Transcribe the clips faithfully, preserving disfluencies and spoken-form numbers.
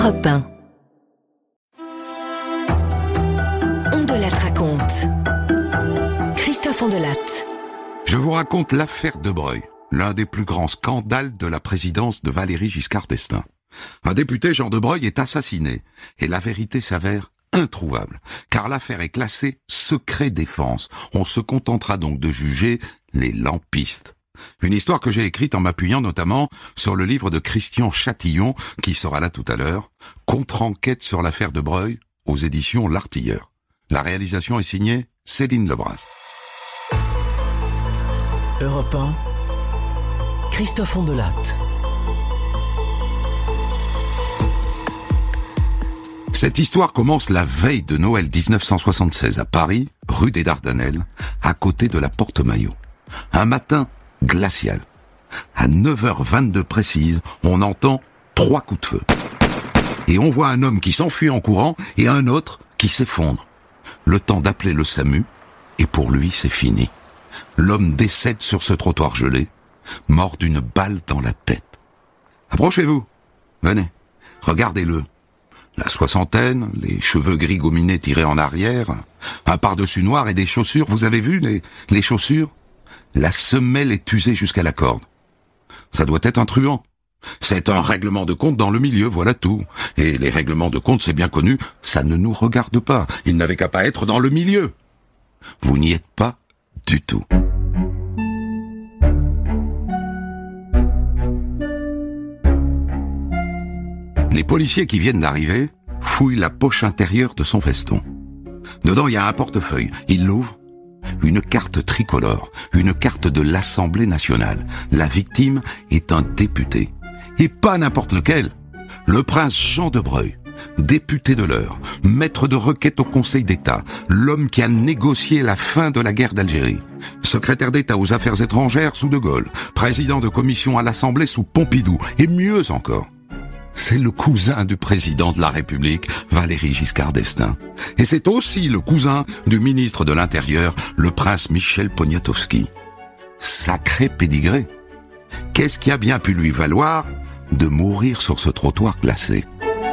Europe un. On de la raconte. Christophe Ondelatte. Je vous raconte l'affaire de Breuil, l'un des plus grands scandales de la présidence de Valéry Giscard d'Estaing. Un député, Jean de Breuil, est assassiné, et la vérité s'avère introuvable, car l'affaire est classée secret défense. On se contentera donc de juger les lampistes. Une histoire que j'ai écrite en m'appuyant notamment sur le livre de Christian Chatillon, qui sera là tout à l'heure, Contre-enquête sur l'affaire de Breuil, aux éditions L'Artilleur. La réalisation est signée Céline Lebras. Europe un, Christophe Ondelatte. Cette histoire commence la veille de Noël dix-neuf cent soixante-seize à Paris, rue des Dardanelles, à côté de la Porte Maillot. Un matin glacial. À neuf heures vingt-deux précise, on entend trois coups de feu. Et on voit un homme qui s'enfuit en courant et un autre qui s'effondre. Le temps d'appeler le SAMU, et pour lui, c'est fini. L'homme décède sur ce trottoir gelé, mort d'une balle dans la tête. Approchez-vous. Venez, regardez-le. La soixantaine, les cheveux gris gominés tirés en arrière, un pardessus noir et des chaussures. Vous avez vu les, les chaussures ? La semelle est usée jusqu'à la corde. Ça doit être un truand. C'est un règlement de compte dans le milieu, voilà tout. Et les règlements de compte, c'est bien connu, ça ne nous regarde pas. Il n'avait qu'à pas être dans le milieu. Vous n'y êtes pas du tout. Les policiers qui viennent d'arriver fouillent la poche intérieure de son veston. Dedans, il y a un portefeuille. Ils l'ouvrent. Une carte tricolore, une carte de l'Assemblée nationale. La victime est un député. Et pas n'importe lequel. Le prince Jean de Breuil, député de l'Eure, maître de requête au Conseil d'État, l'homme qui a négocié la fin de la guerre d'Algérie, secrétaire d'État aux Affaires étrangères sous De Gaulle, président de commission à l'Assemblée sous Pompidou, et mieux encore. C'est le cousin du président de la République, Valéry Giscard d'Estaing. Et c'est aussi le cousin du ministre de l'Intérieur, le prince Michel Poniatowski. Sacré pédigré. Qu'est-ce qui a bien pu lui valoir de mourir sur ce trottoir glacé ?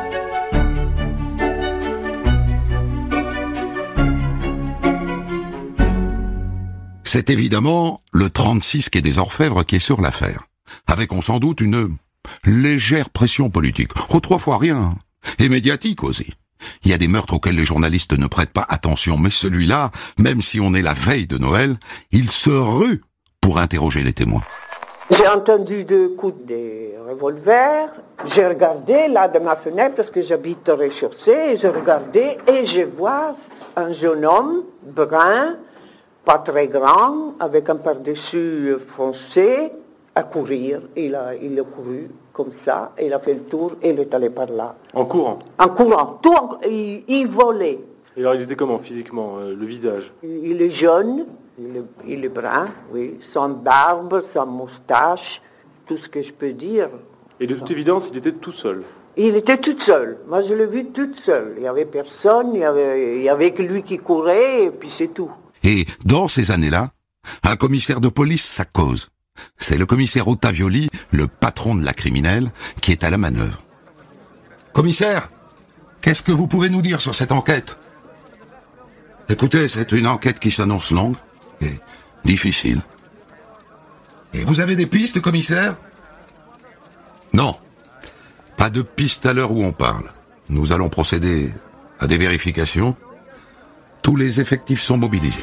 C'est évidemment le trente-six quai des Orfèvres qui est sur l'affaire, avec on s'en doute une légère pression politique. Oh, trois fois rien. Et médiatique aussi. Il y a des meurtres auxquels les journalistes ne prêtent pas attention, mais celui-là, même si on est la veille de Noël, il se rue pour interroger les témoins. J'ai entendu deux coups de revolver. J'ai regardé là de ma fenêtre parce que j'habite au rez-de-chaussée. J'ai regardé et je vois un jeune homme brun, pas très grand, avec un pardessus foncé, à courir. Il a, il a couru comme ça, il a fait le tour et il est allé par là. En courant En courant. Tout en, il, il volait. Et alors il était comment physiquement, euh, le visage? Il, il est jeune, il est, il est brun, oui, sans barbe, sans moustache, tout ce que je peux dire. Et de toute évidence, il était tout seul? Il était tout seul. Moi, je l'ai vu tout seul. Il n'y avait personne, il y avait, il y avait que lui qui courait, et puis c'est tout. Et dans ces années-là, un commissaire de police, ça cause. C'est le commissaire Ottavioli, le patron de la criminelle, qui est à la manœuvre. Commissaire, qu'est-ce que vous pouvez nous dire sur cette enquête ? Écoutez, c'est une enquête qui s'annonce longue et difficile. Et vous avez des pistes, commissaire ? Non, pas de pistes à l'heure où on parle. Nous allons procéder à des vérifications. Tous les effectifs sont mobilisés.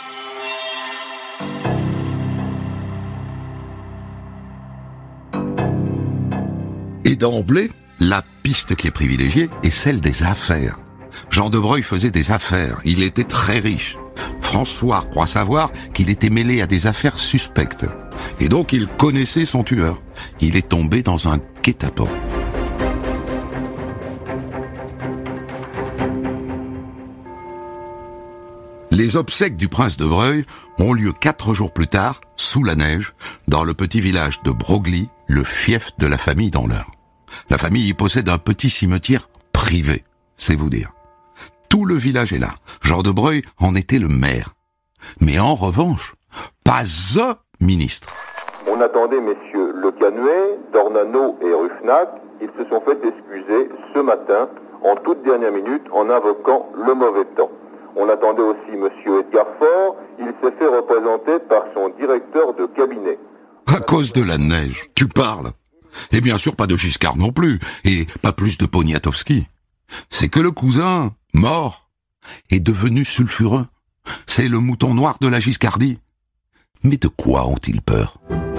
Et d'emblée, la piste qui est privilégiée est celle des affaires. Jean de Breuil faisait des affaires, il était très riche. François croit savoir qu'il était mêlé à des affaires suspectes. Et donc il connaissait son tueur. Il est tombé dans un guet-apens. Les obsèques du prince de Breuil ont lieu quatre jours plus tard, sous la neige, dans le petit village de Broglie, le fief de la famille dans l'Eure. La famille y possède un petit cimetière privé, c'est vous dire. Tout le village est là. Jean de Breuil en était le maire. Mais en revanche, pas un ministre. On attendait messieurs Le Canuet, Dornano et Ruffnac. Ils se sont fait excuser. Ce ce matin, en toute dernière minute, en invoquant le mauvais temps. On attendait aussi M. Edgar Faure, il s'est fait représenter par son directeur de cabinet. À cause de la neige, tu parles. Et bien sûr pas de Giscard non plus, et pas plus de Poniatowski. C'est que le cousin, mort, est devenu sulfureux. C'est le mouton noir de la Giscardie. Mais de quoi ont-ils peur ?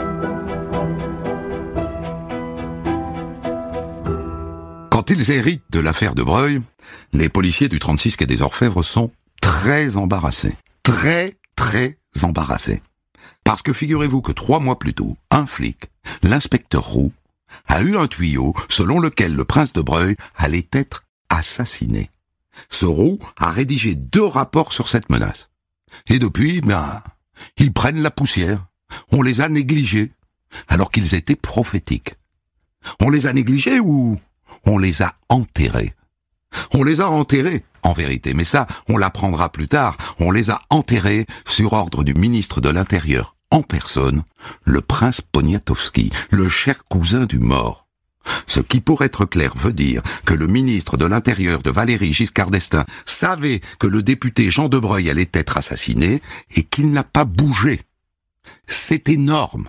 Quand ils héritent de l'affaire de Breuil, les policiers du trente-six quai des Orfèvres sont très embarrassés. Très, très embarrassés. Parce que figurez-vous que trois mois plus tôt, un flic, l'inspecteur Roux, a eu un tuyau selon lequel le prince de Breuil allait être assassiné. Ce Roux a rédigé deux rapports sur cette menace. Et depuis, ben, ils prennent la poussière. On les a négligés, alors qu'ils étaient prophétiques. On les a négligés ou on les a enterrés? On les a enterrés, en vérité, mais ça, on l'apprendra plus tard. On les a enterrés sur ordre du ministre de l'Intérieur en personne, le prince Poniatowski, le cher cousin du mort. Ce qui, pour être clair, veut dire que le ministre de l'Intérieur de Valéry Giscard d'Estaing savait que le député Jean de Breuil allait être assassiné et qu'il n'a pas bougé. C'est énorme.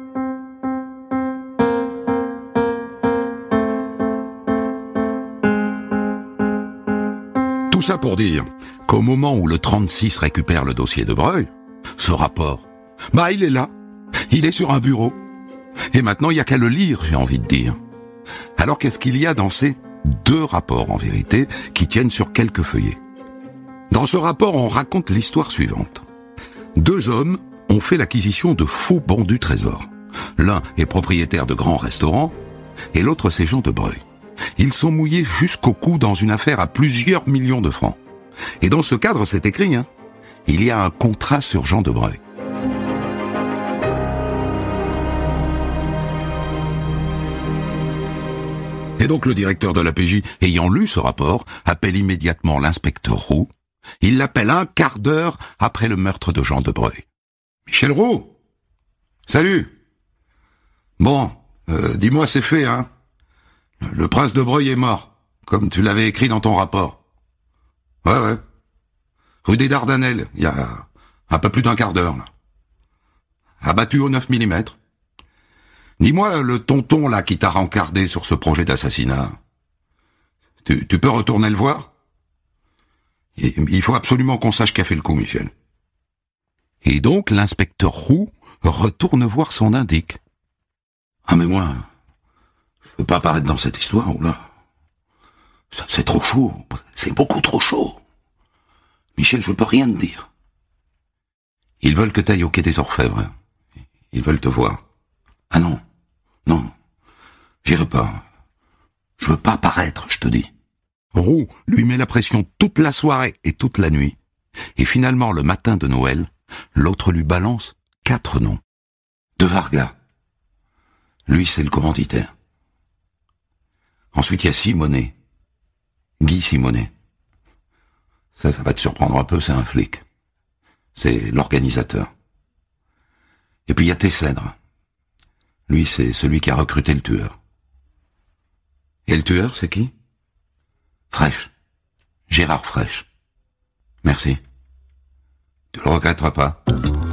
Tout ça pour dire qu'au moment où le trente-six récupère le dossier de Breuil, ce rapport, bah il est là, il est sur un bureau. Et maintenant il n'y a qu'à le lire, j'ai envie de dire. Alors qu'est-ce qu'il y a dans ces deux rapports en vérité qui tiennent sur quelques feuillets? Dans ce rapport, on raconte l'histoire suivante. Deux hommes ont fait l'acquisition de faux bons du trésor. L'un est propriétaire de grands restaurants et l'autre c'est Jean de Breuil. Ils sont mouillés jusqu'au cou dans une affaire à plusieurs millions de francs. Et dans ce cadre, c'est écrit, hein, il y a un contrat sur Jean de Breuil. Et donc le directeur de l'A P J, ayant lu ce rapport, appelle immédiatement l'inspecteur Roux. Il l'appelle un quart d'heure après le meurtre de Jean de Breuil. « Michel Roux ! Salut ! Bon, euh, dis-moi, c'est fait, hein ? Le prince de Breuil est mort, comme tu l'avais écrit dans ton rapport. Ouais, ouais. Rue des Dardanelles, il y a un peu plus d'un quart d'heure, là. Abattu au neuf millimètres. Dis-moi, le tonton, là, qui t'a rencardé sur ce projet d'assassinat, tu, tu peux retourner le voir ? Il faut absolument qu'on sache qui a fait le coup, Michel. Et donc, l'inspecteur Roux retourne voir son indique. Ah, mais moi... je peux pas apparaître dans cette histoire, ou là. C'est trop chaud. C'est beaucoup trop chaud. Michel, je peux rien te dire. Ils veulent que t'ailles au quai des Orfèvres. Ils veulent te voir. Ah non. Non. J'irai pas. Je veux pas apparaître, je te dis. Roux lui met la pression toute la soirée et toute la nuit. Et finalement, le matin de Noël, l'autre lui balance quatre noms. De Varga. Lui, c'est le commanditaire. Ensuite, il y a Simonet. Guy Simonet. Ça, ça va te surprendre un peu, c'est un flic. C'est l'organisateur. Et puis il y a Tessèdre. Lui, c'est celui qui a recruté le tueur. Et le tueur, c'est qui? Fraîche. Gérard Fraîche. Merci. Tu le regretteras pas.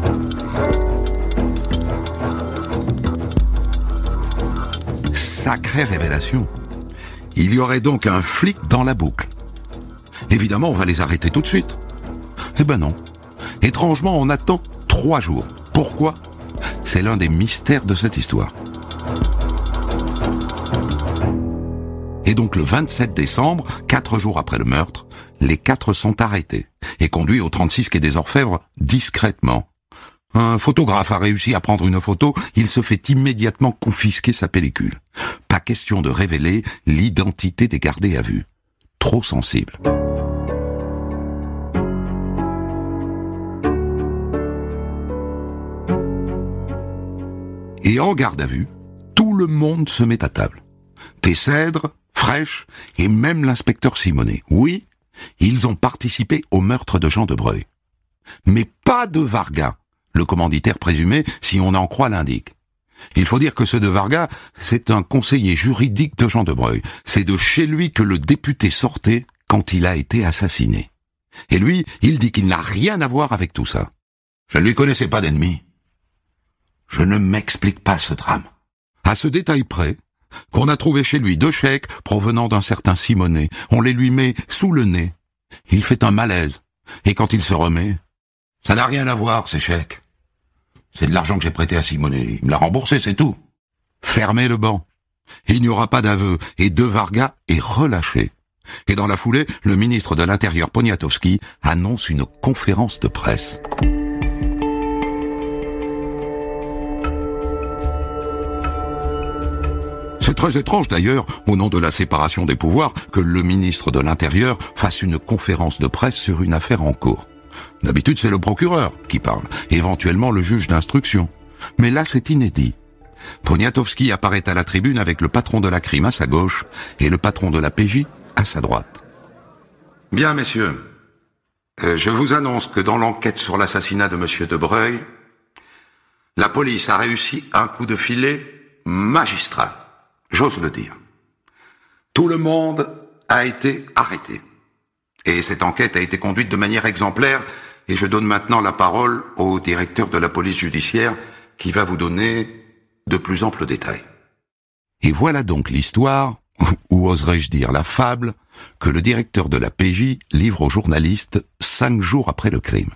Sacrée révélation. Il y aurait donc un flic dans la boucle. Évidemment, on va les arrêter tout de suite. Eh ben non. Étrangement, on attend trois jours. Pourquoi? C'est l'un des mystères de cette histoire. Et donc le vingt-sept décembre, quatre jours après le meurtre, les quatre sont arrêtés et conduits au trente-six quai des Orfèvres discrètement. Un photographe a réussi à prendre une photo, il se fait immédiatement confisquer sa pellicule. Pas question de révéler l'identité des gardés à vue. Trop sensible. Et en garde à vue, tout le monde se met à table. Tessèdre, Fraîche et même l'inspecteur Simonet. Oui, ils ont participé au meurtre de Jean de Breuil. Mais pas de Varga, le commanditaire présumé, si on en croit l'indique. Il faut dire que ce de Varga, c'est un conseiller juridique de Jean de Breuil. C'est de chez lui que le député sortait quand il a été assassiné. Et lui, il dit qu'il n'a rien à voir avec tout ça. Je ne lui connaissais pas d'ennemi. Je ne m'explique pas ce drame. À ce détail près, qu'on a trouvé chez lui deux chèques provenant d'un certain Simonet. On les lui met sous le nez. Il fait un malaise. Et quand il se remet, ça n'a rien à voir, ces chèques. C'est de l'argent que j'ai prêté à Simonet. Il me l'a remboursé, c'est tout. Fermez le banc. Il n'y aura pas d'aveu. Et De Varga est relâché. Et dans la foulée, le ministre de l'Intérieur Poniatowski annonce une conférence de presse. C'est très étrange d'ailleurs, au nom de la séparation des pouvoirs, que le ministre de l'Intérieur fasse une conférence de presse sur une affaire en cours. D'habitude, c'est le procureur qui parle, éventuellement le juge d'instruction. Mais là, c'est inédit. Poniatowski apparaît à la tribune avec le patron de la crime à sa gauche et le patron de la P J à sa droite. Bien, messieurs, euh, je vous annonce que dans l'enquête sur l'assassinat de monsieur de Breuil, la police a réussi un coup de filet magistral. J'ose le dire. Tout le monde a été arrêté. Et cette enquête a été conduite de manière exemplaire, et je donne maintenant la parole au directeur de la police judiciaire qui va vous donner de plus amples détails. Et voilà donc l'histoire, ou oserais-je dire la fable, que le directeur de la P J livre aux journalistes cinq jours après le crime.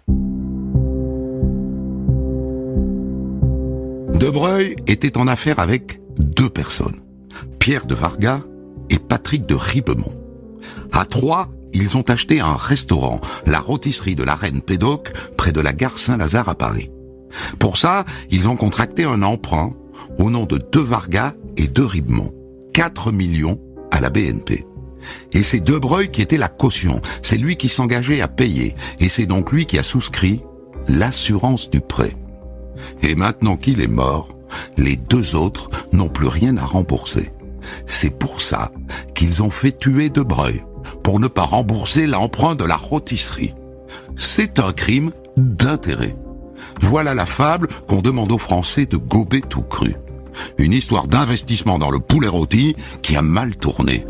De Breuil était en affaire avec deux personnes. Pierre de Varga et Patrick de Ribemont. À trois, ils ont acheté un restaurant, la rôtisserie de la Reine Pédoc, près de la gare Saint-Lazare à Paris. Pour ça, ils ont contracté un emprunt au nom de De Varga et de Ribemont. quatre millions à la B N P. Et c'est De Breuil qui était la caution. C'est lui qui s'engageait à payer. Et c'est donc lui qui a souscrit l'assurance du prêt. Et maintenant qu'il est mort, les deux autres n'ont plus rien à rembourser. C'est pour ça qu'ils ont fait tuer De Breuil, pour ne pas rembourser l'emprunt de la rôtisserie. C'est un crime d'intérêt. Voilà la fable qu'on demande aux Français de gober tout cru. Une histoire d'investissement dans le poulet rôti qui a mal tourné.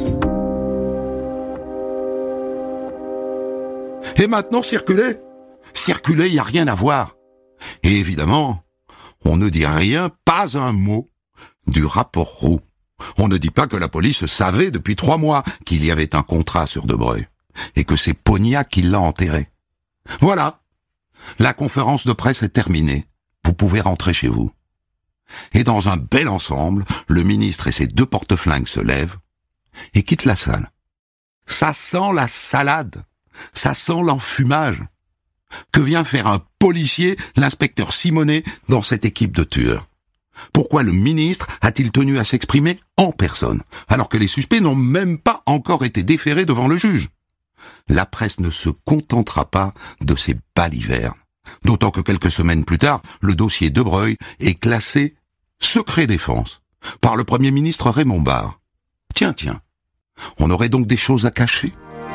Et maintenant, circulez. Circulez, il n'y a rien à voir. Et évidemment, on ne dit rien, pas un mot, du rapport Roux. On ne dit pas que la police savait depuis trois mois qu'il y avait un contrat sur De Breuil, et que c'est Ponia qui l'a enterré. Voilà, la conférence de presse est terminée. Vous pouvez rentrer chez vous. Et dans un bel ensemble, le ministre et ses deux porte-flingues se lèvent et quittent la salle. Ça sent la salade, ça sent l'enfumage. Que vient faire un policier, l'inspecteur Simonet, dans cette équipe de tueurs? Pourquoi le ministre a-t-il tenu à s'exprimer en personne, alors que les suspects n'ont même pas encore été déférés devant le juge? La presse ne se contentera pas de ces balivernes, d'autant que quelques semaines plus tard, le dossier De Breuil est classé secret défense par le Premier ministre Raymond Barre. Tiens, tiens, on aurait donc des choses à cacher.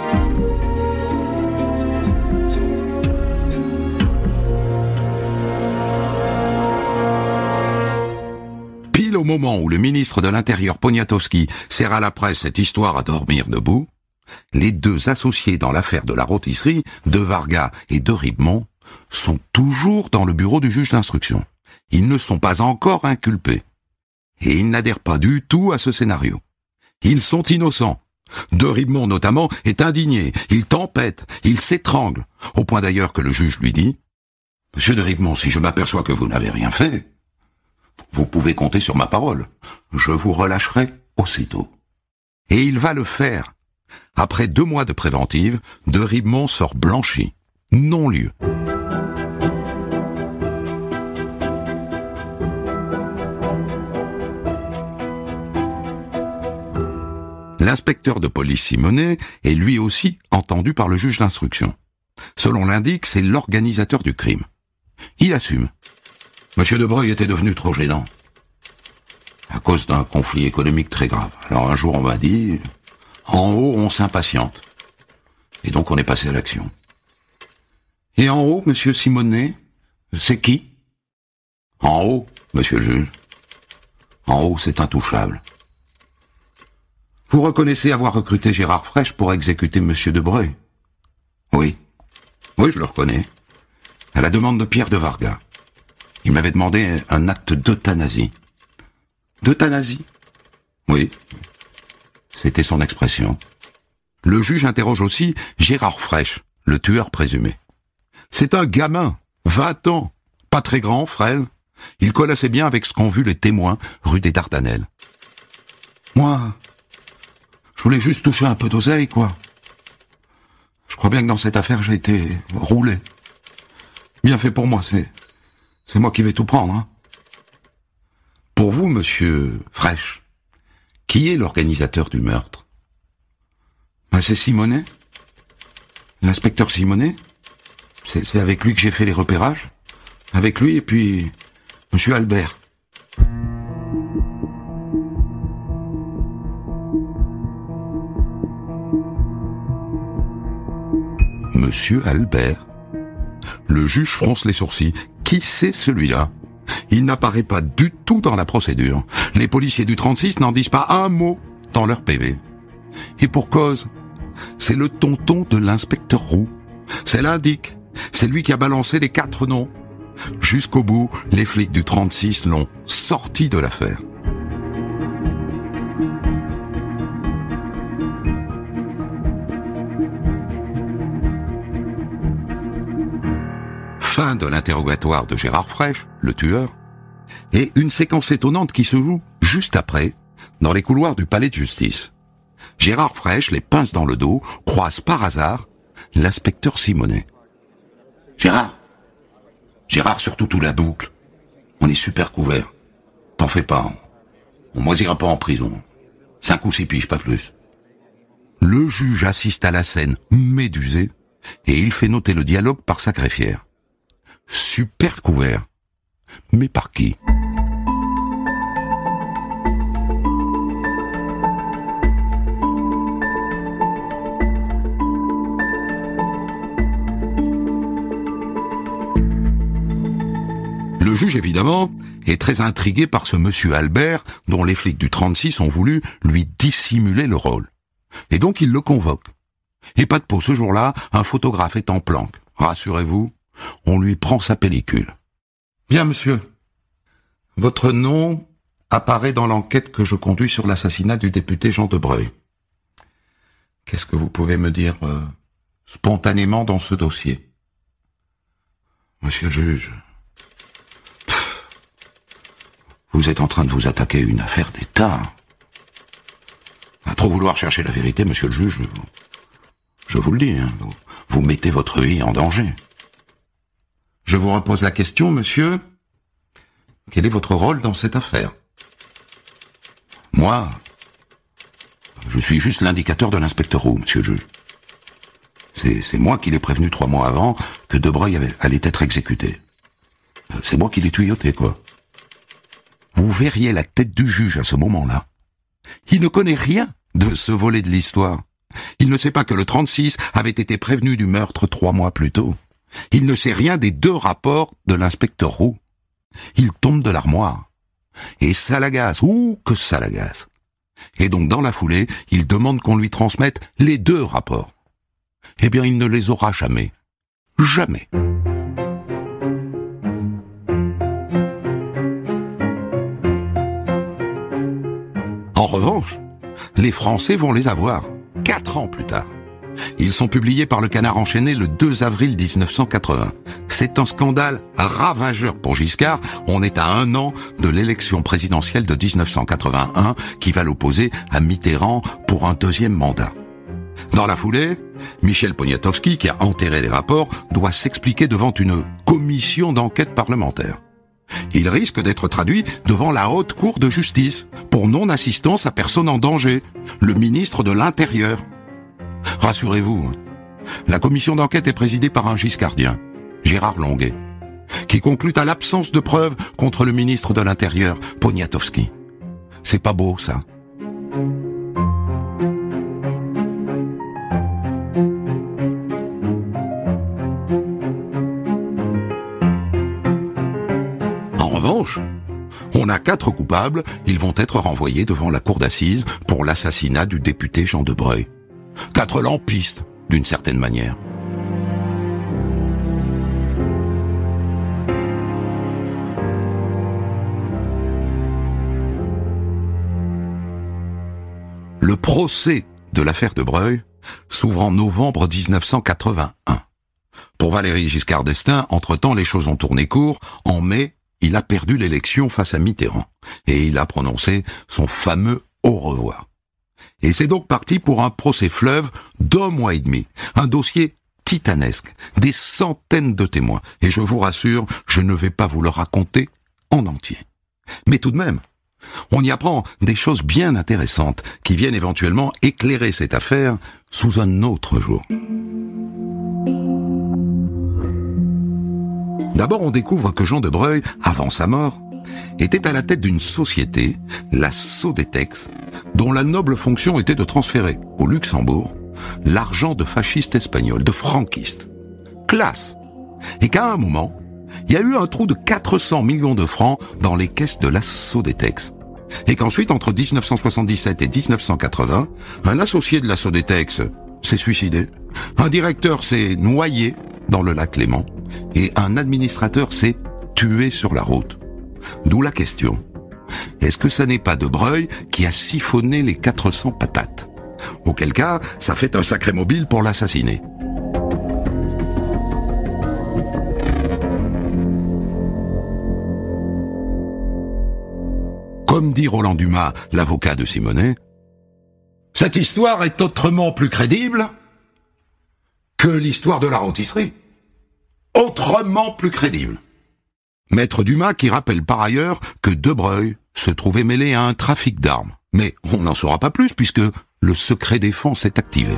Pile au moment où le ministre de l'Intérieur Poniatowski sert à la presse cette histoire à dormir debout, les deux associés dans l'affaire de la rôtisserie, De Varga et de Ribemont, sont toujours dans le bureau du juge d'instruction. Ils ne sont pas encore inculpés. Et ils n'adhèrent pas du tout à ce scénario. Ils sont innocents. De Ribemont, notamment, est indigné. Il tempête, il s'étrangle. Au point d'ailleurs que le juge lui dit « Monsieur de Ribemont, si je m'aperçois que vous n'avez rien fait, vous pouvez compter sur ma parole. Je vous relâcherai aussitôt. » Et il va le faire. Après deux mois de préventive, De Ribemont sort blanchi. Non-lieu. L'inspecteur de police Simonet est lui aussi entendu par le juge d'instruction. Selon l'indique, c'est l'organisateur du crime. Il assume. Monsieur De Breuil était devenu trop gênant, à cause d'un conflit économique très grave. Alors un jour on m'a dit, en haut on s'impatiente. Et donc on est passé à l'action. Et en haut, monsieur Simonet, c'est qui? En haut, monsieur le juge, En haut, c'est intouchable. Vous reconnaissez avoir recruté Gérard Frêche pour exécuter Monsieur de Breuil? Oui. Oui, je le reconnais. À la demande de Pierre de Vargas. Il m'avait demandé un acte d'euthanasie. D'euthanasie? Oui. C'était son expression. Le juge interroge aussi Gérard Frêche, le tueur présumé. C'est un gamin, vingt ans, pas très grand, frêle. Il colle assez bien avec ce qu'ont vu les témoins rue des Dardanelles. Moi, je voulais juste toucher un peu d'oseille, quoi. Je crois bien que dans cette affaire, j'ai été roulé. Bien fait pour moi, c'est, c'est moi qui vais tout prendre, hein. Pour vous, monsieur Frêche, qui est l'organisateur du meurtre? Ben, c'est Simonet. L'inspecteur Simonet. C'est, c'est avec lui que j'ai fait les repérages. Avec lui et puis monsieur Albert. Monsieur Albert. Le juge fronce les sourcils. Qui c'est celui-là? Il n'apparaît pas du tout dans la procédure. Les policiers du trente-six n'en disent pas un mot dans leur P V. Et pour cause, c'est le tonton de l'inspecteur Roux. C'est l'indique. C'est lui qui a balancé les quatre noms. Jusqu'au bout, les flics du trente-six l'ont sorti de l'affaire. Fin de l'interrogatoire de Gérard Frêche, le tueur, et une séquence étonnante qui se joue juste après, dans les couloirs du palais de justice. Gérard Frêche, les pinces dans le dos, croise par hasard l'inspecteur Simonet. Gérard Gérard, surtout tout la boucle. On est super couvert. T'en fais pas, on, on moisira pas en prison. Cinq ou six piges, pas plus. Le juge assiste à la scène médusée, et il fait noter le dialogue par sa greffière. Super couvert. Mais par qui? Le juge, évidemment, est très intrigué par ce monsieur Albert, dont les flics du trente-six ont voulu lui dissimuler le rôle. Et donc il le convoque. Et pas de peau, ce jour-là, un photographe est en planque. Rassurez-vous, on lui prend sa pellicule. Bien, monsieur. Votre nom apparaît dans l'enquête que je conduis sur l'assassinat du député Jean de Breuil. Qu'est-ce que vous pouvez me dire euh, spontanément dans ce dossier? Monsieur le juge, pff, vous êtes en train de vous attaquer à une affaire d'État. À trop vouloir chercher la vérité, monsieur le juge, je, je vous le dis, hein, vous, vous mettez votre vie en danger. Je vous repose la question, monsieur. Quel est votre rôle dans cette affaire? Moi, je suis juste l'indicateur de l'inspecteur Roux, monsieur le juge. C'est, c'est moi qui l'ai prévenu trois mois avant que De Breuil avait, allait être exécuté. C'est moi qui l'ai tuyauté, quoi. Vous verriez la tête du juge à ce moment-là. Il ne connaît rien de ce volet de l'histoire. Il ne sait pas que le trente-six avait été prévenu du meurtre trois mois plus tôt. Il ne sait rien des deux rapports de l'inspecteur Roux. Il tombe de l'armoire. Et ça l'agace, ouh que ça l'agace. Et donc dans la foulée, il demande qu'on lui transmette les deux rapports. Eh bien, il ne les aura jamais. Jamais. En revanche, les Français vont les avoir, quatre ans plus tard. Ils sont publiés par le Canard enchaîné le deux avril dix-neuf cent quatre-vingts. C'est un scandale ravageur pour Giscard. On est à un an de l'élection présidentielle de dix-neuf cent quatre-vingt-un qui va l'opposer à Mitterrand pour un deuxième mandat. Dans la foulée, Michel Poniatowski, qui a enterré les rapports, doit s'expliquer devant une commission d'enquête parlementaire. Il risque d'être traduit devant la haute cour de justice pour non-assistance à personne en danger, le ministre de l'Intérieur. Rassurez-vous, la commission d'enquête est présidée par un giscardien, Gérard Longuet, qui conclut à l'absence de preuves contre le ministre de l'Intérieur, Poniatowski. C'est pas beau, ça. En revanche, on n'a qu'à quatre coupables, ils vont être renvoyés devant la cour d'assises pour l'assassinat du député Jean de Breuil. Quatre lampistes, d'une certaine manière. Le procès de l'affaire de Breuil s'ouvre en novembre dix-neuf cent quatre-vingt-un. Pour Valéry Giscard d'Estaing, entre-temps, les choses ont tourné court. En mai, il a perdu l'élection face à Mitterrand. Et il a prononcé son fameux au revoir. Et c'est donc parti pour un procès fleuve d'un mois et demi. Un dossier titanesque. Des centaines de témoins. Et je vous rassure, je ne vais pas vous le raconter en entier. Mais tout de même, on y apprend des choses bien intéressantes qui viennent éventuellement éclairer cette affaire sous un autre jour. D'abord, on découvre que Jean de Breuil, avant sa mort, était à la tête d'une société, la Sodetex, dont la noble fonction était de transférer au Luxembourg l'argent de fascistes espagnols, de franquistes. Classe! Et qu'à un moment, il y a eu un trou de quatre cents millions de francs dans les caisses de la Sodetex. Et qu'ensuite, entre dix-neuf cent soixante-dix-sept et dix-neuf cent quatre-vingts, un associé de la Sodetex s'est suicidé, un directeur s'est noyé dans le lac Léman, et un administrateur s'est tué sur la route. D'où la question. Est-ce que ça n'est pas de Breuil qui a siphonné les quatre cents patates? Auquel cas, ça fait un sacré mobile pour l'assassiner. Comme dit Roland Dumas, l'avocat de Simonet, cette histoire est autrement plus crédible que l'histoire de la rôtisserie. Autrement plus crédible. Maître Dumas qui rappelle par ailleurs que De Breuil se trouvait mêlé à un trafic d'armes. Mais on n'en saura pas plus puisque le secret défense est activé.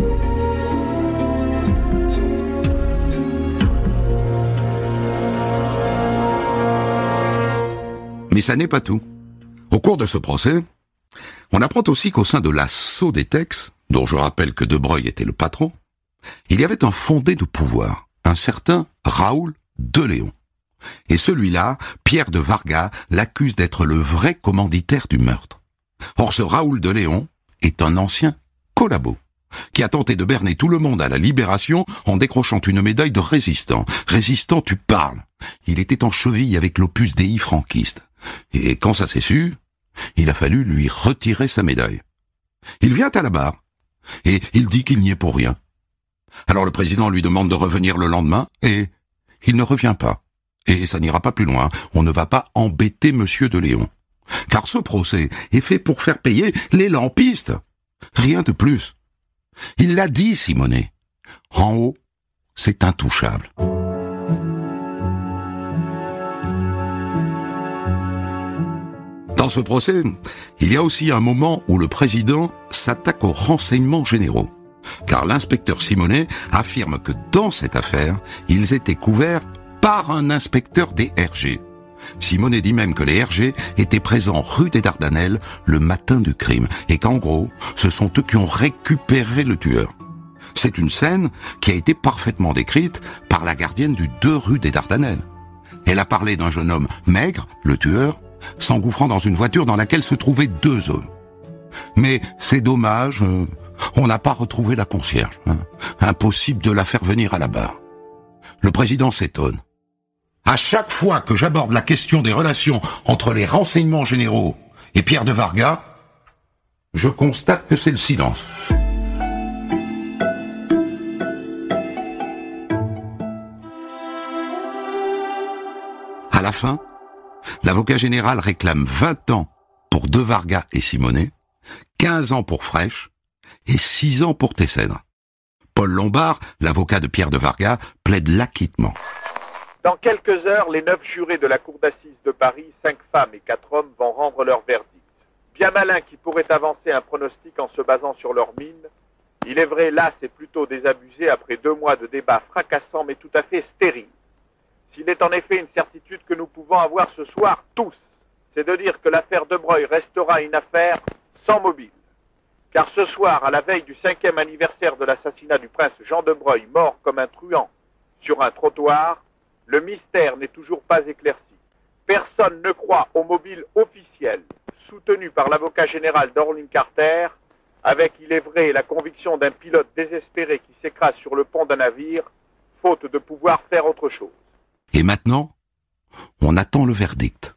Mais ça n'est pas tout. Au cours de ce procès, on apprend aussi qu'au sein de la Sodetex, dont je rappelle que De Breuil était le patron, il y avait un fondé de pouvoir, un certain Raoul de Léon. Et celui-là, Pierre de Vargas, l'accuse d'être le vrai commanditaire du meurtre. Or ce Raoul de Léon est un ancien collabo, qui a tenté de berner tout le monde à la Libération en décrochant une médaille de résistant. Résistant, tu parles. Il était en cheville avec l'Opus Dei franquiste. Et quand ça s'est su, il a fallu lui retirer sa médaille. Il vient à la barre, et il dit qu'il n'y est pour rien. Alors le président lui demande de revenir le lendemain, et il ne revient pas. Et ça n'ira pas plus loin, on ne va pas embêter Monsieur de Léon. Car ce procès est fait pour faire payer les lampistes. Rien de plus. Il l'a dit, Simonet. En haut, c'est intouchable. Dans ce procès, il y a aussi un moment où le président s'attaque aux renseignements généraux. Car l'inspecteur Simonet affirme que dans cette affaire, ils étaient couverts par un inspecteur des R G. Simonet dit même que les R G étaient présents rue des Dardanelles le matin du crime, et qu'en gros, ce sont eux qui ont récupéré le tueur. C'est une scène qui a été parfaitement décrite par la gardienne du deux rue des Dardanelles. Elle a parlé d'un jeune homme maigre, le tueur, s'engouffrant dans une voiture dans laquelle se trouvaient deux hommes. Mais c'est dommage, euh, on n'a pas retrouvé la concierge. Hein. Impossible de la faire venir à la barre. Le président s'étonne. À chaque fois que j'aborde la question des relations entre les renseignements généraux et Pierre de Vargas, je constate que c'est le silence. À la fin, l'avocat général réclame vingt ans pour De Vargas et Simonet, quinze ans pour Fraîche et six ans pour Tessèdre. Paul Lombard, l'avocat de Pierre de Vargas, plaide l'acquittement. Dans quelques heures, les neuf jurés de la cour d'assises de Paris, cinq femmes et quatre hommes, vont rendre leur verdict. Bien malin qui pourrait avancer un pronostic en se basant sur leur mine, il est vrai, là, c'est plutôt désabusé après deux mois de débats fracassants mais tout à fait stériles. S'il est en effet une certitude que nous pouvons avoir ce soir tous, c'est de dire que l'affaire de Breuil restera une affaire sans mobile. Car ce soir, à la veille du cinquième anniversaire de l'assassinat du prince Jean de Breuil, mort comme un truand sur un trottoir, le mystère n'est toujours pas éclairci. Personne ne croit au mobile officiel, soutenu par l'avocat général d'Orline Carter, avec, il est vrai, la conviction d'un pilote désespéré qui s'écrase sur le pont d'un navire, faute de pouvoir faire autre chose. Et maintenant, on attend le verdict.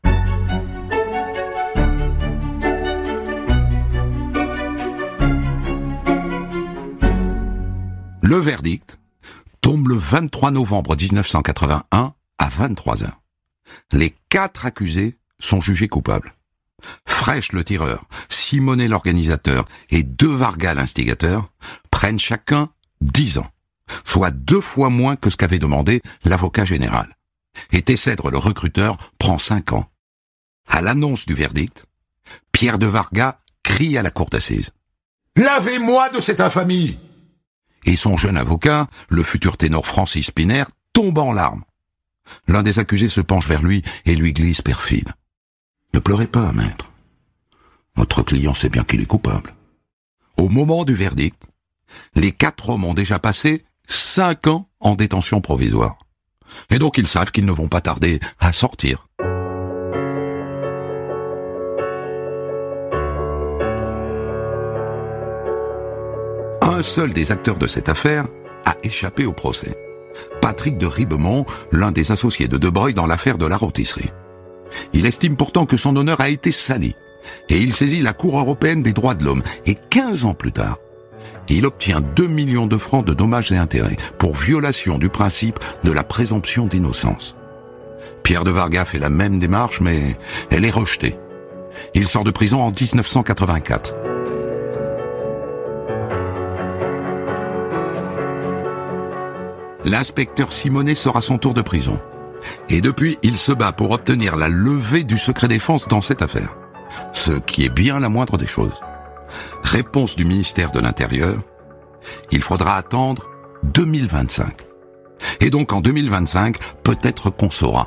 Le verdict tombe le vingt-trois novembre dix-neuf cent quatre-vingt-un à vingt-trois heures. Les quatre accusés sont jugés coupables. Fresh le tireur, Simonet l'organisateur et De Vargas l'instigateur prennent chacun dix ans, soit deux fois moins que ce qu'avait demandé l'avocat général. Et Tessèdre le recruteur prend cinq ans. À l'annonce du verdict, Pierre De Vargas crie à la cour d'assises « Lavez-moi de cette infamie !» Et son jeune avocat, le futur ténor Francis Piner, tombe en larmes. L'un des accusés se penche vers lui et lui glisse perfide. « Ne pleurez pas, maître. Votre client sait bien qu'il est coupable. » Au moment du verdict, les quatre hommes ont déjà passé cinq ans en détention provisoire. Et donc ils savent qu'ils ne vont pas tarder à sortir. Un seul des acteurs de cette affaire a échappé au procès. Patrick de Ribemont, l'un des associés de De Broglie dans l'affaire de la rôtisserie. Il estime pourtant que son honneur a été sali, et il saisit la Cour européenne des droits de l'homme. Et quinze ans plus tard, il obtient deux millions de francs de dommages et intérêts pour violation du principe de la présomption d'innocence. Pierre De Vargas fait la même démarche, mais elle est rejetée. Il sort de prison en dix-neuf cent quatre-vingt-quatre. L'inspecteur Simonet sort à son tour de prison. Et depuis, il se bat pour obtenir la levée du secret défense dans cette affaire. Ce qui est bien la moindre des choses. Réponse du ministère de l'Intérieur, il faudra attendre deux mille vingt-cinq. Et donc en deux mille vingt-cinq, peut-être qu'on saura.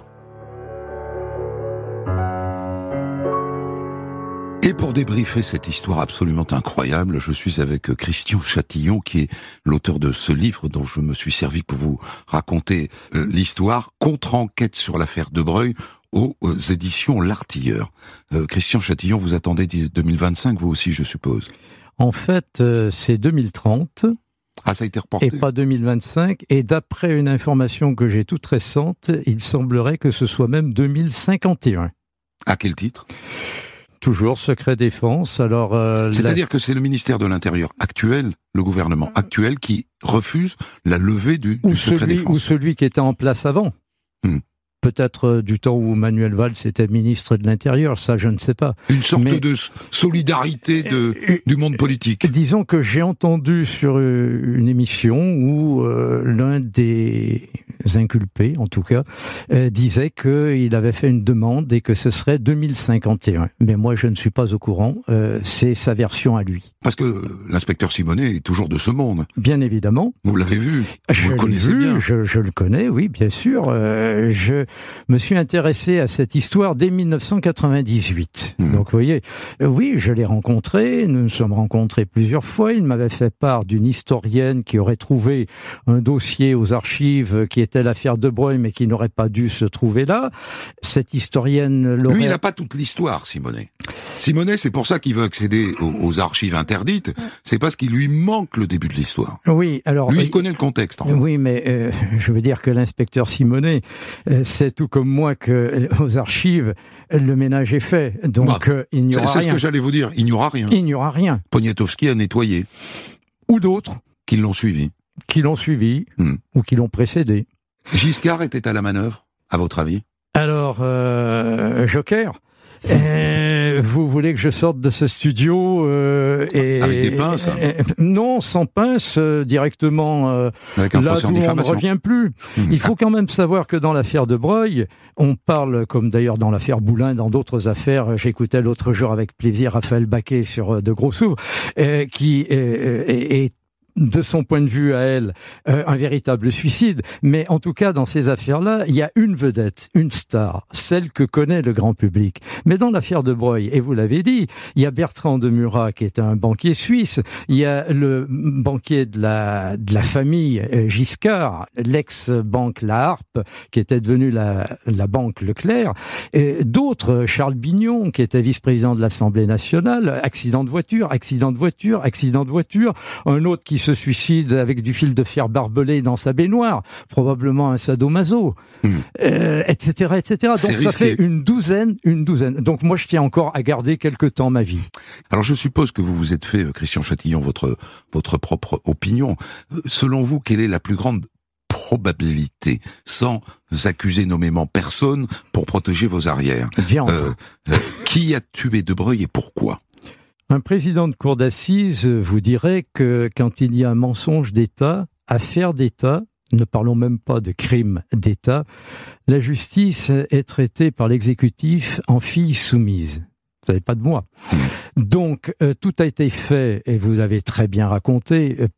Et pour débriefer cette histoire absolument incroyable, je suis avec Christian Chatillon, qui est l'auteur de ce livre dont je me suis servi pour vous raconter euh, l'histoire, Contre-enquête sur l'affaire De Broglie, aux euh, éditions L'Artilleur. Euh, Christian Chatillon, vous attendez deux mille vingt-cinq, vous aussi, je suppose? En fait, euh, c'est deux mille trente. Ah, ça a été reporté. Et pas deux mille vingt-cinq. Et d'après une information que j'ai toute récente, il semblerait que ce soit même deux mille cinquante et un. À quel titre? Toujours secret défense. Alors, euh, c'est-à-dire la... que c'est le ministère de l'Intérieur actuel, le gouvernement actuel, qui refuse la levée du, ou du secret celui, défense. Ou celui qui était en place avant. Hmm. Peut-être du temps où Manuel Valls était ministre de l'Intérieur, ça je ne sais pas. Une sorte Mais... de solidarité de, du monde politique. Disons que j'ai entendu sur une émission où euh, l'un des inculpés, en tout cas, euh, disait qu'il avait fait une demande et que ce serait deux mille cinquante et un. Mais moi je ne suis pas au courant, euh, c'est sa version à lui. Parce que l'inspecteur Simonet est toujours de ce monde. Bien évidemment. Vous l'avez vu, vous je le connaissez vu, bien. Je, je le connais, oui, bien sûr. Euh, je me suis intéressé à cette histoire dès dix-neuf cent quatre-vingt-dix-huit. Mmh. Donc, vous voyez, euh, oui, je l'ai rencontré, nous nous sommes rencontrés plusieurs fois. Il m'avait fait part d'une historienne qui aurait trouvé un dossier aux archives qui était l'affaire De Broglie, mais qui n'aurait pas dû se trouver là. Cette historienne l'aurait... Lui, il n'a pas toute l'histoire, Simonet. Simonet, c'est pour ça qu'il veut accéder aux, aux archives interdites, c'est parce qu'il lui manque le début de l'histoire. Oui, alors... Lui, il connaît le contexte. En oui, mais euh, je veux dire que l'inspecteur Simonet euh, sait tout comme moi que euh, aux archives, le ménage est fait, donc bah, euh, il n'y aura c'est, rien. C'est ce que j'allais vous dire, il n'y aura rien. Il n'y aura rien. Poniatowski a nettoyé. Ou d'autres. Qui l'ont suivi. Qui l'ont suivi, hmm. ou qui l'ont précédé. Giscard était à la manœuvre, à votre avis? Alors, euh, Joker Euh, vous voulez que je sorte de ce studio euh, et, avec des pinces et, et, non, sans pinces, euh, directement euh, avec un là d'où on ne revient plus. Mmh. Il faut quand même savoir que dans l'affaire De Broglie, on parle, comme d'ailleurs dans l'affaire Boulin, dans d'autres affaires, j'écoutais l'autre jour avec plaisir Raphaël Baquet sur De Gros Sous, euh, qui est, est, est de son point de vue à elle, euh, un véritable suicide. Mais en tout cas, dans ces affaires-là, il y a une vedette, une star, celle que connaît le grand public. Mais dans l'affaire de Broglie, et vous l'avez dit, il y a Bertrand de Murat qui est un banquier suisse, il y a le banquier de la, de la famille Giscard, l'ex-banque La Harpe, qui était devenue la, la banque Leclerc, et d'autres, Charles Bignon, qui était vice-président de l'Assemblée nationale, accident de voiture, accident de voiture, accident de voiture, un autre qui se suicide avec du fil de fer barbelé dans sa baignoire, probablement un sadomaso, mmh. euh, et cetera, et cetera. Donc C'est ça risqué. fait une douzaine, une douzaine. Donc moi je tiens encore à garder quelque temps ma vie. Alors je suppose que vous vous êtes fait, Christian Châtillon, votre votre propre opinion. Selon vous, quelle est la plus grande probabilité, sans accuser nommément personne, pour protéger vos arrières? Viande. Euh, euh, qui a tué De Broglie et pourquoi? Un président de cour d'assises vous dirait que quand il y a un mensonge d'État, affaire d'État, ne parlons même pas de crime d'État, la justice est traitée par l'exécutif en fille soumise. Vous savez pas de moi. Donc, euh, tout a été fait, et vous l'avez très bien raconté, euh,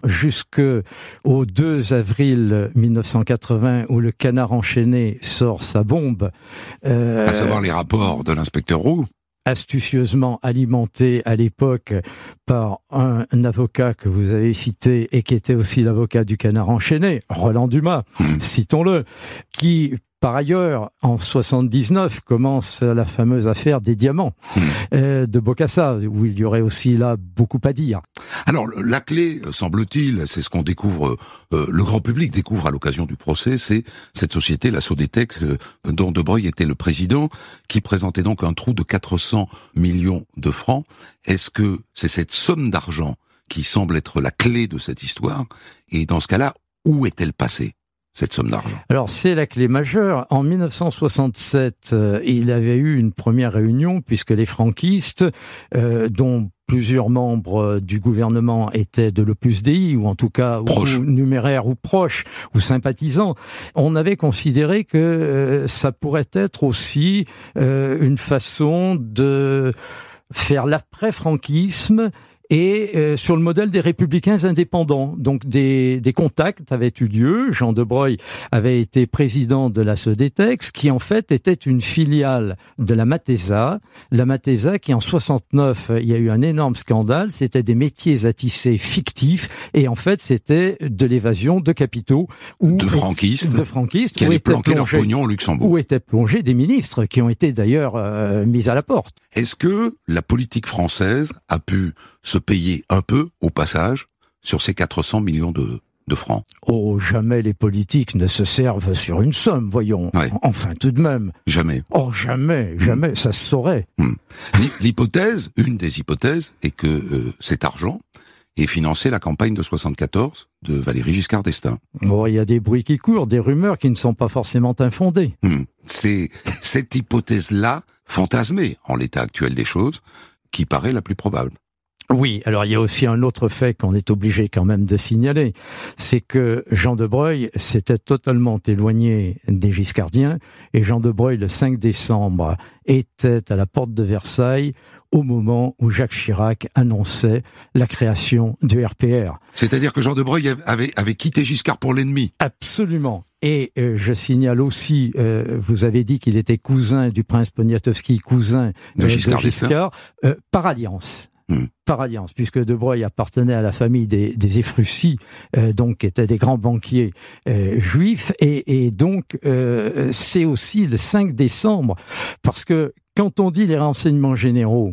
jusqu'au deux avril mille neuf cent quatre-vingts, où le Canard enchaîné sort sa bombe. Euh, À savoir les rapports de l'inspecteur Roux. Astucieusement alimenté à l'époque par un, un avocat que vous avez cité et qui était aussi l'avocat du Canard enchaîné, Roland Dumas, mmh. citons-le, qui par ailleurs, en soixante-dix-neuf, commence la fameuse affaire des diamants mmh. euh, de Bokassa, où il y aurait aussi là beaucoup à dire. Alors, la clé, semble-t-il, c'est ce qu'on découvre, euh, le grand public découvre à l'occasion du procès, c'est cette société, la Sodetec, euh, dont De Broglie était le président, qui présentait donc un trou de quatre cents millions de francs. Est-ce que c'est cette somme d'argent qui semble être la clé de cette histoire? Et dans ce cas-là, où est-elle passée, cette somme d'argent? Alors, c'est la clé majeure. En mille neuf cent soixante-sept, euh, il avait eu une première réunion, puisque les franquistes, euh, dont plusieurs membres du gouvernement étaient de l'Opus Dei, ou en tout cas ou, ou numéraires ou proches, ou sympathisants, on avait considéré que euh, ça pourrait être aussi euh, une façon de faire l'après-franquisme, et euh, sur le modèle des républicains indépendants. Donc des, des contacts avaient eu lieu. Jean de Broglie avait été président de la Sodetec, qui en fait était une filiale de la Matesa. La Matesa qui en soixante-neuf, il y a eu un énorme scandale, c'était des métiers à tisser fictifs, et en fait c'était de l'évasion de capitaux. Où de franquistes, de franquistes qui allaient planquer leur pognon au Luxembourg. Où étaient plongés des ministres, qui ont été d'ailleurs euh, mis à la porte. Est-ce que la politique française a pu se payer un peu, au passage, sur ces quatre cents millions de, de francs? Oh, jamais les politiques ne se servent sur une somme, voyons. Ouais. Enfin, tout de même. Jamais. Oh, jamais, jamais, mmh. ça se saurait. Mmh. L'hypothèse, une des hypothèses, est que euh, cet argent ait financé la campagne de soixante-quatorze de Valéry Giscard d'Estaing. Oh, il y a des bruits qui courent, des rumeurs qui ne sont pas forcément infondées. Mmh. C'est cette hypothèse-là, fantasmée en l'état actuel des choses, qui paraît la plus probable. Oui, alors il y a aussi un autre fait qu'on est obligé quand même de signaler, c'est que Jean de Broglie s'était totalement éloigné des Giscardiens, et Jean de Broglie, le cinq décembre, était à la porte de Versailles au moment où Jacques Chirac annonçait la création du R P R. C'est-à-dire que Jean de Broglie avait, avait quitté Giscard pour l'ennemi. Absolument. Et euh, je signale aussi, euh, vous avez dit qu'il était cousin du prince Poniatowski, cousin de Giscard, de Giscard euh, par alliance. Mmh. Par alliance, puisque De Broglie appartenait à la famille des, des Ephrussi, euh, donc qui étaient des grands banquiers euh, juifs, et, et donc euh, c'est aussi le cinq décembre, parce que quand on dit les renseignements généraux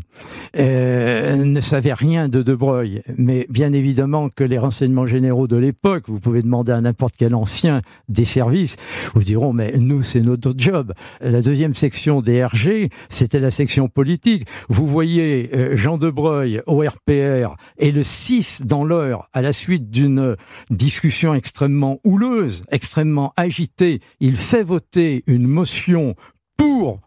euh, ne savaient rien de De Broglie, mais bien évidemment que les renseignements généraux de l'époque, vous pouvez demander à n'importe quel ancien des services, vous diront mais nous c'est notre job. La deuxième section des R G, c'était la section politique. Vous voyez euh, Jean de Broglie au R P R et le six dans l'heure, à la suite d'une discussion extrêmement houleuse, extrêmement agitée, il fait voter une motion pour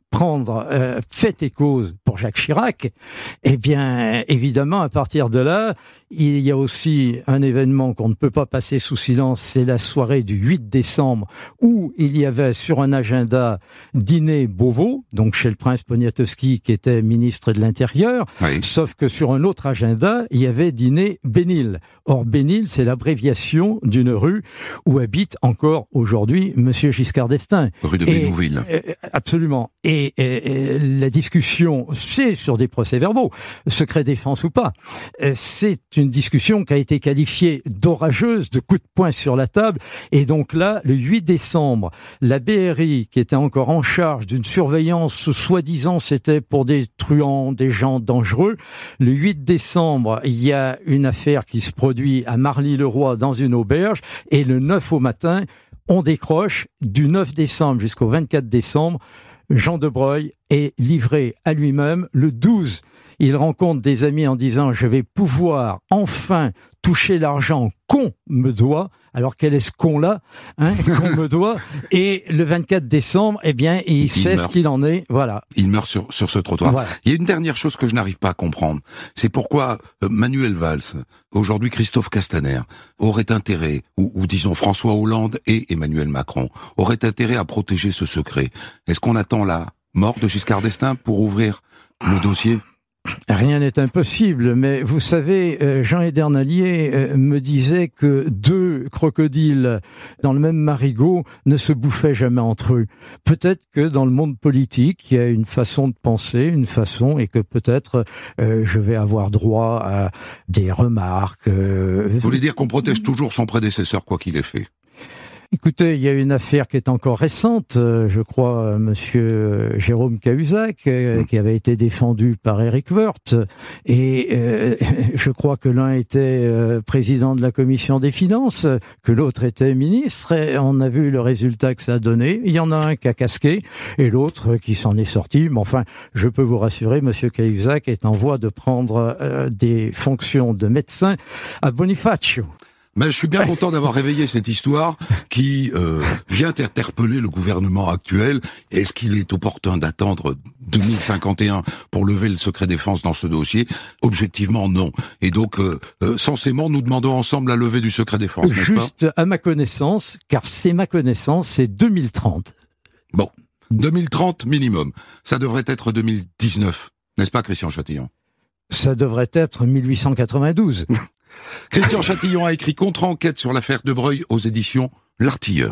prendre euh, fait et cause pour Jacques Chirac, eh bien, évidemment, à partir de là, il y a aussi un événement qu'on ne peut pas passer sous silence, c'est la soirée du huit décembre, où il y avait sur un agenda dîner Beauvau, donc chez le prince Poniatowski, qui était ministre de l'Intérieur, oui. Sauf que sur un autre agenda, il y avait dîner Bénil. Or, Bénil, c'est l'abréviation d'une rue où habite encore aujourd'hui Monsieur Giscard d'Estaing. Rue de Bénouville. Euh, absolument. Et Et, et, et la discussion, c'est sur des procès-verbaux, secret défense ou pas. C'est une discussion qui a été qualifiée d'orageuse, de coup de poing sur la table. Et donc là, le huit décembre, la B R I, qui était encore en charge d'une surveillance, soi-disant c'était pour des truands, des gens dangereux. Le huit décembre, il y a une affaire qui se produit à Marly-le-Roi dans une auberge. Et le neuf au matin, on décroche du neuf décembre jusqu'au vingt-quatre décembre. Jean de Broglie est livré à lui-même. Le douze, il rencontre des amis en disant « Je vais pouvoir enfin toucher l'argent qu'on me doit ». Alors quel est ce con-là hein, qu'on me doit? Et le vingt-quatre décembre, eh bien, il, il sait meurt. ce qu'il en est. Voilà. Il meurt sur, sur ce trottoir. Voilà. Il y a une dernière chose que je n'arrive pas à comprendre. C'est pourquoi Manuel Valls, aujourd'hui Christophe Castaner, aurait intérêt, ou, ou disons François Hollande et Emmanuel Macron, auraient intérêt à protéger ce secret. Est-ce qu'on attend la mort de Giscard d'Estaing pour ouvrir le dossier ? Rien n'est impossible, mais vous savez, Jean Edernalier me disait que deux crocodiles dans le même marigot ne se bouffaient jamais entre eux. Peut-être que dans le monde politique, il y a une façon de penser, une façon, et que peut-être euh, je vais avoir droit à des remarques. Euh... Vous voulez dire qu'on protège toujours son prédécesseur, quoi qu'il ait fait ? Écoutez, il y a une affaire qui est encore récente, euh, je crois, euh, monsieur euh, Jérôme Cahuzac, euh, qui avait été défendu par Éric Woerth, et euh, je crois que l'un était euh, président de la commission des finances, que l'autre était ministre, et on a vu le résultat que ça a donné. Il y en a un qui a casqué, et l'autre qui s'en est sorti. Mais enfin, je peux vous rassurer, monsieur Cahuzac est en voie de prendre euh, des fonctions de médecin à Bonifacio. Mais je suis bien content d'avoir réveillé cette histoire qui euh, vient interpeller le gouvernement actuel. Est-ce qu'il est opportun d'attendre deux mille cinquante et un pour lever le secret défense dans ce dossier ? Objectivement, non. Et donc, euh, euh, censément, nous demandons ensemble la levée du secret défense, n'est-ce pas ? Juste à ma connaissance, car c'est ma connaissance, c'est deux mille trente. Bon, deux mille trente minimum. Ça devrait être deux mille dix-neuf, n'est-ce pas, Christian Châtillon ? Ça devrait être mille huit cent quatre-vingt-douze. Christian Châtillon a écrit Contre-enquête sur l'affaire de Broglie aux éditions L'Artilleur.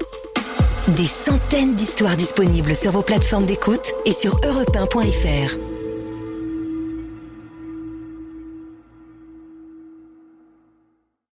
Des centaines d'histoires disponibles sur vos plateformes d'écoute et sur europe un point f r.